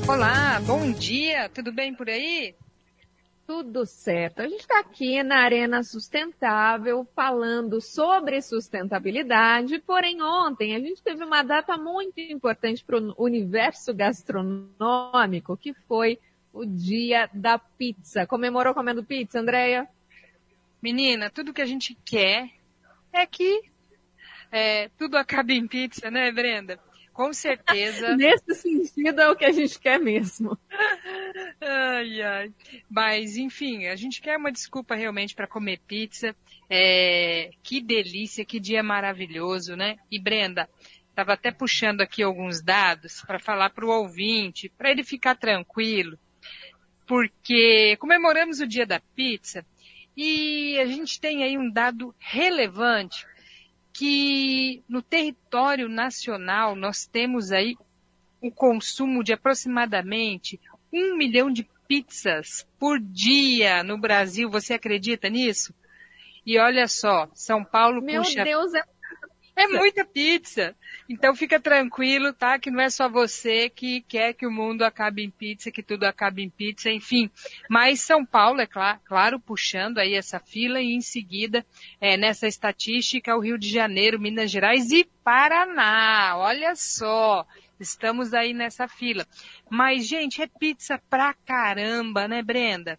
Olá, bom dia, tudo bem por aí? Tudo certo. A gente está aqui na Arena Sustentável falando sobre sustentabilidade, porém ontem a gente teve uma data muito importante para o universo gastronômico, que foi o Dia da Pizza. Comemorou comendo pizza, Andréia? Menina, tudo que a gente quer é que tudo acabe em pizza, né, Brenda? Com certeza. Nesse sentido é o que a gente quer mesmo. Ai, ai. Mas, enfim, a gente quer uma desculpa realmente para comer pizza. Que delícia, que dia maravilhoso, né? E Brenda, estava até puxando aqui alguns dados para falar para o ouvinte, para ele ficar tranquilo, porque comemoramos o Dia da Pizza e a gente tem aí um dado relevante que no território nacional nós temos aí o consumo de aproximadamente 1 milhão de pizzas por dia no Brasil. Você acredita nisso? E olha só, São Paulo Meu puxa... Deus, É muita pizza. Então fica tranquilo, tá? Que não é só você que quer que o mundo acabe em pizza, que tudo acabe em pizza, enfim. Mas São Paulo, é claro, puxando aí essa fila e em seguida, nessa estatística, o Rio de Janeiro, Minas Gerais e Paraná. Olha só, estamos aí nessa fila. Mas, gente, é pizza pra caramba, né, Brenda?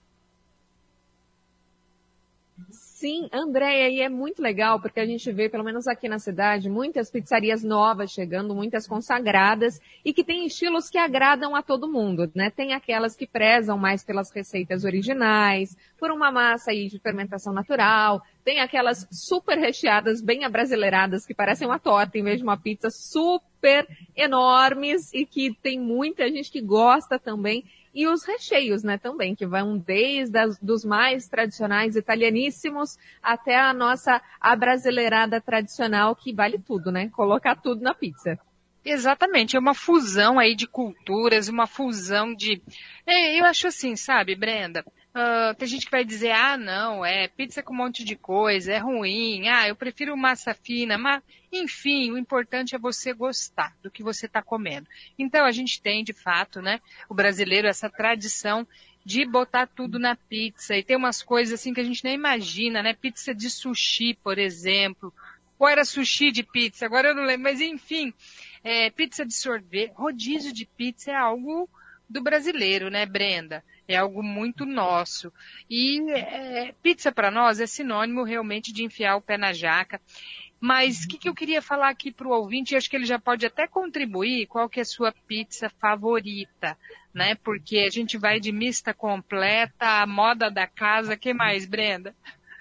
Sim, Andréia, e é muito legal porque a gente vê, pelo menos aqui na cidade, muitas pizzarias novas chegando, muitas consagradas e que têm estilos que agradam a todo mundo, né? Tem aquelas que prezam mais pelas receitas originais, por uma massa aí de fermentação natural, tem aquelas super recheadas, bem abrasileiradas, que parecem uma torta em vez de uma pizza, super enormes e que tem muita gente que gosta também. E os recheios, né, também, que vão desde dos mais tradicionais italianíssimos até a nossa abrasileirada tradicional, que vale tudo, né? Colocar tudo na pizza. Exatamente, é uma fusão aí de culturas, uma fusão de... eu acho assim, sabe, Brenda? Tem gente que vai dizer, não, pizza com um monte de coisa, é ruim, eu prefiro massa fina, mas, enfim, o importante é você gostar do que você está comendo. Então, a gente tem, de fato, né, o brasileiro, essa tradição de botar tudo na pizza, e tem umas coisas assim que a gente nem imagina, né, pizza de sushi, por exemplo, ou era sushi de pizza, agora eu não lembro, mas enfim, pizza de sorvete, rodízio de pizza é algo do brasileiro, né, Brenda? É algo muito nosso. E pizza para nós é sinônimo realmente de enfiar o pé na jaca. Mas o que eu queria falar aqui para o ouvinte, e acho que ele já pode até contribuir, qual que é a sua pizza favorita, né? Porque a gente vai de mista completa, a moda da casa, que mais, Brenda?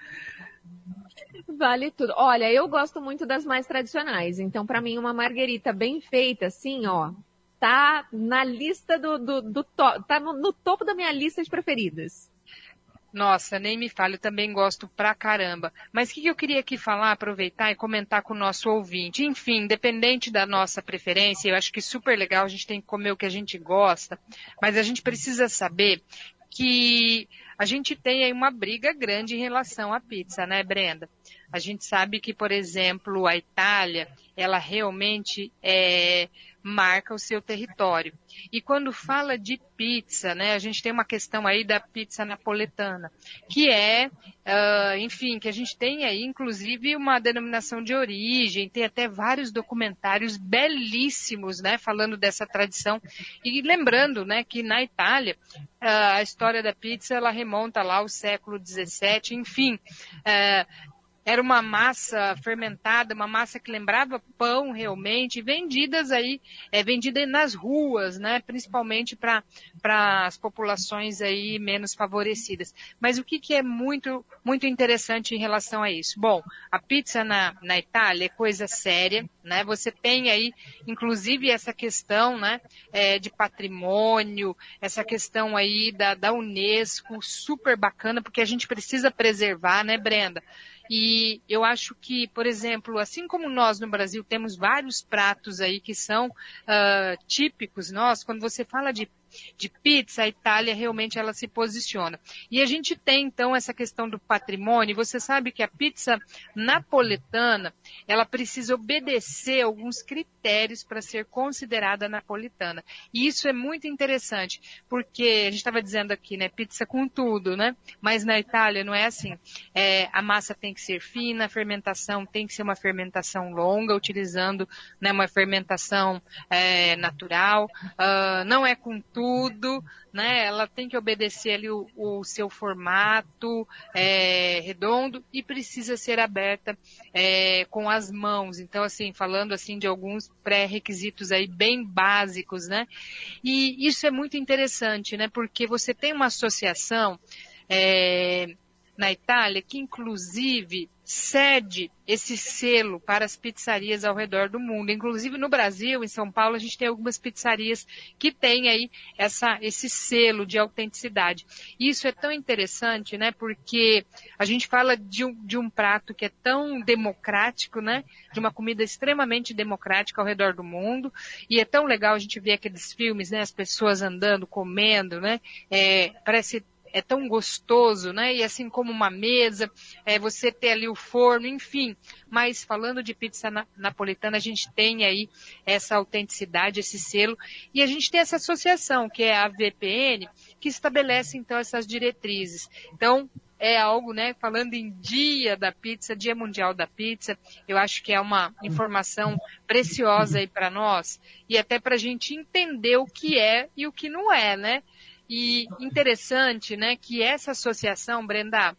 Vale tudo. Olha, eu gosto muito das mais tradicionais. Então, para mim, uma marguerita bem feita, assim, ó, tá na lista tá no topo da minha lista de preferidas. Nossa, nem me fale, eu também gosto pra caramba. Mas o que eu queria aqui falar, aproveitar e comentar com o nosso ouvinte? Enfim, independente da nossa preferência, eu acho que super legal, a gente tem que comer o que a gente gosta, mas a gente precisa saber que a gente tem aí uma briga grande em relação à pizza, né, Brenda? A gente sabe que, por exemplo, a Itália, ela realmente marca o seu território. E quando fala de pizza, né, a gente tem uma questão aí da pizza napoletana, que enfim, que a gente tem aí, inclusive, uma denominação de origem, tem até vários documentários belíssimos, né, falando dessa tradição. E lembrando, né, que na Itália, a história da pizza, ela remonta lá ao século XVII, enfim, era uma massa fermentada, uma massa que lembrava pão realmente, vendida nas ruas, né? Principalmente para as populações aí menos favorecidas. Mas o que é muito, muito interessante em relação a isso? Bom, a pizza na Itália é coisa séria, né? Você tem aí, inclusive, essa questão, né? De patrimônio, essa questão aí da Unesco, super bacana, porque a gente precisa preservar, né, Brenda? E eu acho que, por exemplo, assim como nós no Brasil temos vários pratos aí que são típicos, quando você fala de de pizza, a Itália realmente ela se posiciona. E a gente tem, então, essa questão do patrimônio. Você sabe que a pizza napolitana, ela precisa obedecer alguns critérios para ser considerada napolitana. E isso é muito interessante, porque a gente estava dizendo aqui, né, pizza com tudo, né? Mas na Itália não é assim. A massa tem que ser fina, a fermentação tem que ser uma fermentação longa, utilizando, né, uma fermentação natural. Não é com tudo, né? Ela tem que obedecer ali o seu formato redondo e precisa ser aberta com as mãos. Então, assim, falando assim de alguns pré-requisitos aí bem básicos, né? E isso é muito interessante, né? Porque você tem uma associação na Itália que inclusive cede esse selo para as pizzarias ao redor do mundo. Inclusive no Brasil, em São Paulo, a gente tem algumas pizzarias que têm aí esse selo de autenticidade. E isso é tão interessante, né? Porque a gente fala de um prato que é tão democrático, né? De uma comida extremamente democrática ao redor do mundo. E é tão legal a gente ver aqueles filmes, né? As pessoas andando, comendo, né? Parece tão gostoso, né? E assim como uma mesa, você ter ali o forno, enfim. Mas falando de pizza napolitana, a gente tem aí essa autenticidade, esse selo. E a gente tem essa associação, que é a VPN, que estabelece, então, essas diretrizes. Então, é algo, né? Falando em Dia da Pizza, Dia Mundial da Pizza, eu acho que é uma informação preciosa aí para nós. E até para a gente entender o que é e o que não é, né? E interessante, né, que essa associação, Brenda,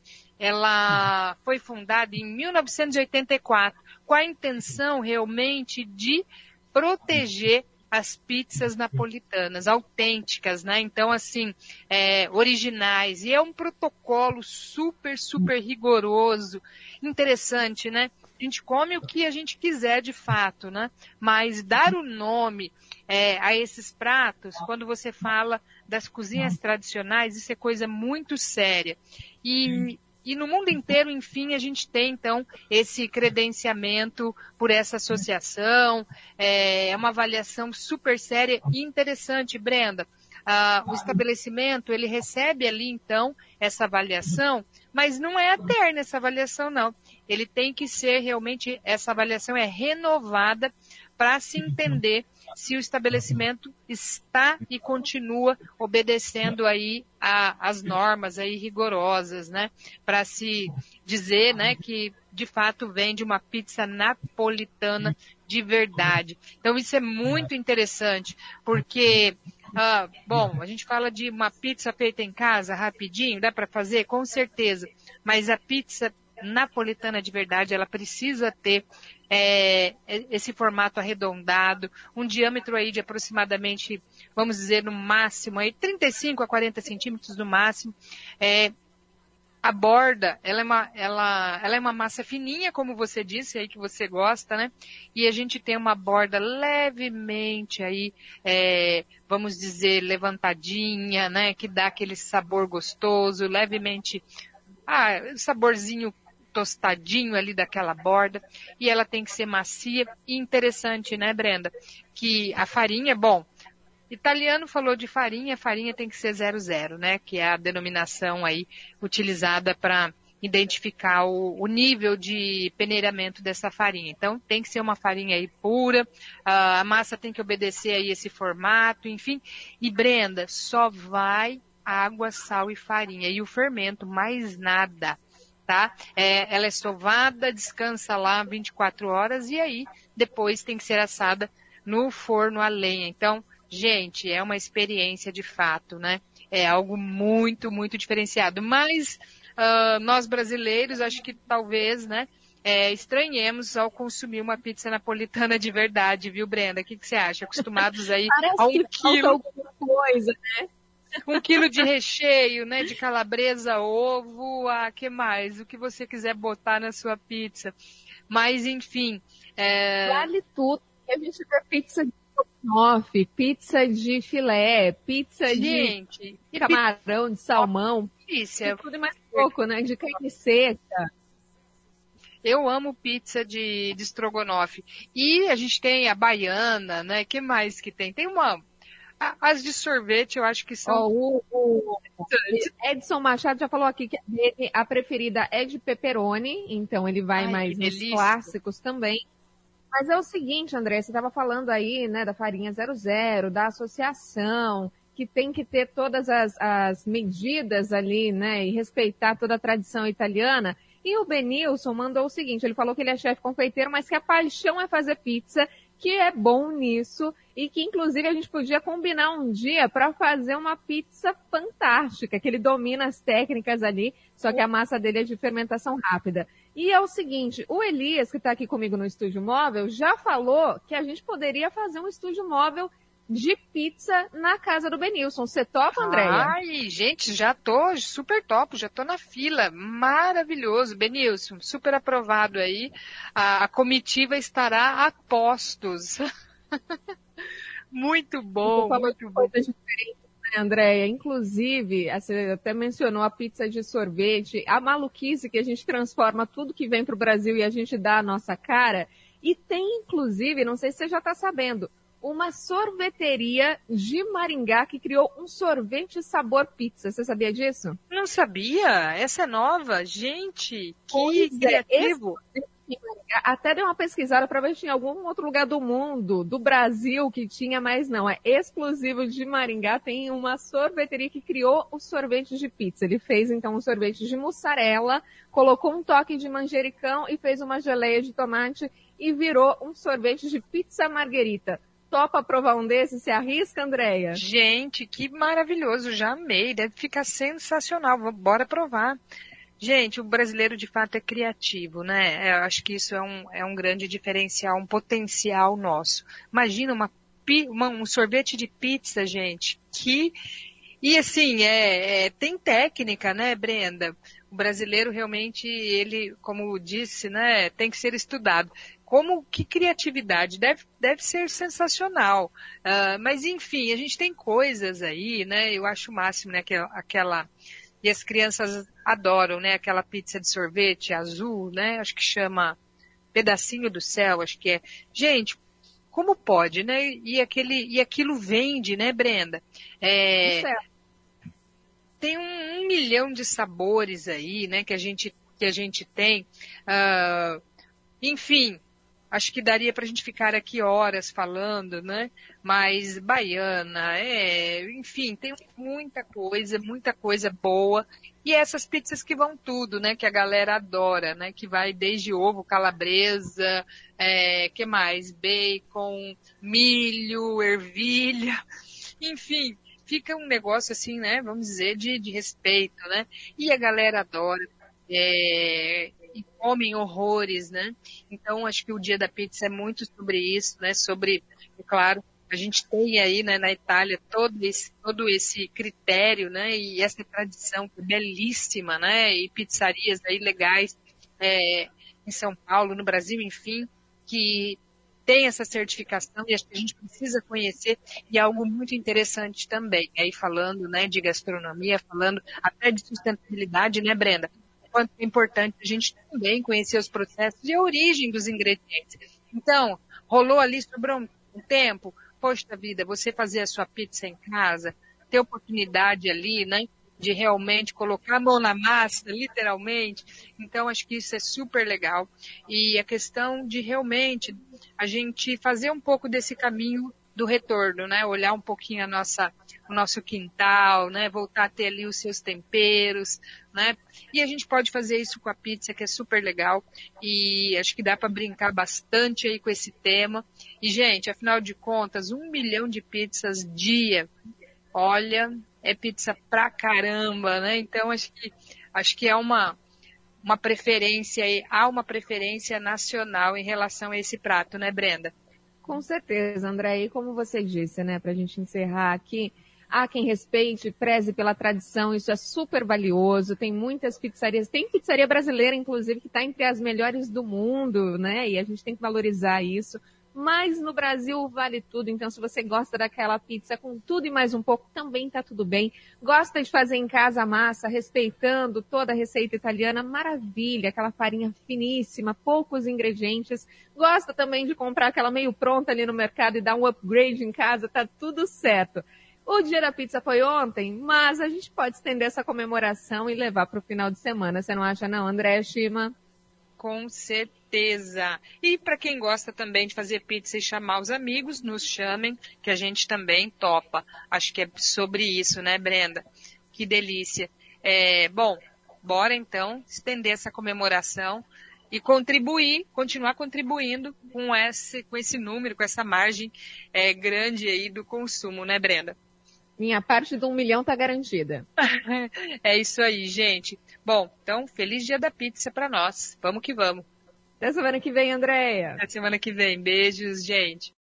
ela foi fundada em 1984, com a intenção realmente de proteger as pizzas napolitanas, autênticas, né? Então, assim, originais. E é um protocolo super, super rigoroso. Interessante, né? A gente come o que a gente quiser de fato, né? Mas dar o nome a esses pratos, quando você fala das cozinhas tradicionais, isso é coisa muito séria. E no mundo inteiro, enfim, a gente tem, então, esse credenciamento por essa associação. É uma avaliação super séria e interessante, Brenda. O estabelecimento, ele recebe ali, então, essa avaliação, mas não é eterna essa avaliação, não. Ele tem que ser realmente, essa avaliação é renovada para se entender se o estabelecimento está e continua obedecendo aí as normas aí rigorosas, né? Para se dizer, né, que de fato vende uma pizza napolitana de verdade. Então isso é muito interessante, porque bom, a gente fala de uma pizza feita em casa, rapidinho, dá para fazer? Com certeza. Mas a pizza napolitana de verdade, ela precisa ter esse formato arredondado, um diâmetro aí de aproximadamente, vamos dizer, no máximo, aí 35 a 40 centímetros no máximo. A borda, ela é uma massa fininha, como você disse aí que você gosta, né? E a gente tem uma borda levemente aí, vamos dizer, levantadinha, né? Que dá aquele sabor gostoso, levemente, saborzinho tostadinho ali daquela borda. E ela tem que ser macia e interessante, né, Brenda? Que a farinha, bom, italiano falou de farinha tem que ser 00, né? Que é a denominação aí utilizada para identificar o nível de peneiramento dessa farinha. Então, tem que ser uma farinha aí pura, a massa tem que obedecer aí esse formato, enfim. E Brenda, só vai água, sal e farinha. E o fermento, mais nada, tá? Ela é sovada, descansa lá 24 horas e aí depois tem que ser assada no forno a lenha. Então, gente, é uma experiência de fato, né? É algo muito, muito diferenciado. Mas nós brasileiros, acho que talvez, né, estranhemos ao consumir uma pizza napolitana de verdade, viu, Brenda? O que você acha? Acostumados aí Parece a que falta alguma coisa, né? 1 quilo de recheio, né, de calabresa, ovo, que mais? O que você quiser botar na sua pizza. Mas, enfim. Vale tudo. A gente vê pizza de estrogonofe, pizza de filé, pizza de camarão, de salmão. Delícia. Tudo e mais pouco, né? De carne seca. Eu amo pizza de estrogonofe. E a gente tem a baiana, né? Que mais que tem? Tem uma... As de sorvete eu acho que são... O Edson Machado já falou aqui que a preferida é de pepperoni, então ele vai mais nos clássicos também. Mas é o seguinte, André, você estava falando aí, né, da farinha 00, da associação, que tem que ter todas as medidas ali, né, e respeitar toda a tradição italiana. E o Benilson mandou o seguinte, ele falou que ele é chefe confeiteiro, mas que a paixão é fazer pizza, que é bom nisso e que, inclusive, a gente podia combinar um dia para fazer uma pizza fantástica, que ele domina as técnicas ali, só que a massa dele é de fermentação rápida. E é o seguinte, o Elias, que está aqui comigo no Estúdio Móvel, já falou que a gente poderia fazer um estúdio móvel de pizza na casa do Benilson. Você topa, Andréia? Ai, gente, já tô super topo, já tô na fila. Maravilhoso, Benilson, super aprovado aí. A comitiva estará a postos. Muito bom, muito bom. Andréia, inclusive, você até mencionou a pizza de sorvete, a maluquice que a gente transforma tudo que vem para o Brasil e a gente dá a nossa cara. E tem, inclusive, não sei se você já está sabendo, uma sorveteria de Maringá que criou um sorvete sabor pizza. Você sabia disso? Não sabia? Essa é nova? Gente, que criativo! Até dei uma pesquisada para ver se tinha algum outro lugar do mundo, do Brasil, que tinha, mas não. É exclusivo de Maringá. Tem uma sorveteria que criou o sorvete de pizza. Ele fez, então, um sorvete de mussarela, colocou um toque de manjericão e fez uma geleia de tomate e virou um sorvete de pizza marguerita. Topa provar um desses? Se arrisca, Andréia? Gente, que maravilhoso. Já amei. Deve ficar sensacional. Bora provar. Gente, o brasileiro de fato é criativo, né? Eu acho que isso é um grande diferencial, um potencial nosso. Imagina um sorvete de pizza, gente, e assim, tem técnica, né, Brenda? O brasileiro realmente, ele, como disse, né, tem que ser estudado. Que criatividade, deve ser sensacional. Mas enfim, a gente tem coisas aí, né? Eu acho o máximo, né, e as crianças adoram, né? Aquela pizza de sorvete azul, né? Acho que chama Pedacinho do Céu, acho que é. Gente, como pode, né? E aquilo vende, né, Brenda? Tem um milhão de sabores aí, né? Que a gente tem. Enfim, acho que daria para a gente ficar aqui horas falando, né? Mas baiana, enfim, tem muita coisa boa. E essas pizzas que vão tudo, né? Que a galera adora, né? Que vai desde ovo, calabresa, que mais? Bacon, milho, ervilha, enfim. Fica um negócio assim, né? Vamos dizer, de respeito, né? E a galera adora. E comem horrores, né? Então, acho que o Dia da Pizza é muito sobre isso, né? Sobre, claro, a gente tem aí, né, na Itália todo esse critério, né? E essa tradição que é belíssima, né? E pizzarias aí legais em São Paulo, no Brasil, enfim, que tem essa certificação e acho que a gente precisa conhecer e é algo muito interessante também. Aí falando, né, de gastronomia, falando até de sustentabilidade, né, Brenda? Quanto é importante a gente também conhecer os processos e a origem dos ingredientes. Então, rolou ali, sobrou um tempo, poxa vida, você fazer a sua pizza em casa, ter oportunidade ali, né, de realmente colocar a mão na massa, literalmente. Então, acho que isso é super legal. E a questão de realmente a gente fazer um pouco desse caminho do retorno, né, olhar um pouquinho o nosso quintal, né, voltar a ter ali os seus temperos, né, e a gente pode fazer isso com a pizza, que é super legal, e acho que dá para brincar bastante aí com esse tema. E, gente, afinal de contas, 1 milhão de pizzas dia, olha, é pizza pra caramba, né, então acho que é uma preferência, há uma preferência nacional em relação a esse prato, né, Brenda? Com certeza, André. E como você disse, né, para a gente encerrar aqui, há quem respeite, preze pela tradição, isso é super valioso. Tem muitas pizzarias, tem pizzaria brasileira, inclusive, que está entre as melhores do mundo, né? E a gente tem que valorizar isso. Mas no Brasil vale tudo, então se você gosta daquela pizza com tudo e mais um pouco, também tá tudo bem. Gosta de fazer em casa a massa, respeitando toda a receita italiana, maravilha, aquela farinha finíssima, poucos ingredientes. Gosta também de comprar aquela meio pronta ali no mercado e dar um upgrade em casa, tá tudo certo. O dia da pizza foi ontem, mas a gente pode estender essa comemoração e levar para o final de semana. Você não acha não, André Shima? Com certeza. E para quem gosta também de fazer pizza e chamar os amigos, nos chamem, que a gente também topa. Acho que é sobre isso, né, Brenda? Que delícia. Bom, bora então estender essa comemoração e continuar contribuindo com esse número, com essa margem grande aí do consumo, né, Brenda? Minha parte do 1 milhão tá garantida. É isso aí, gente. Bom, então, feliz dia da pizza para nós. Vamos que vamos. Até semana que vem, Andréia. Até semana que vem. Beijos, gente.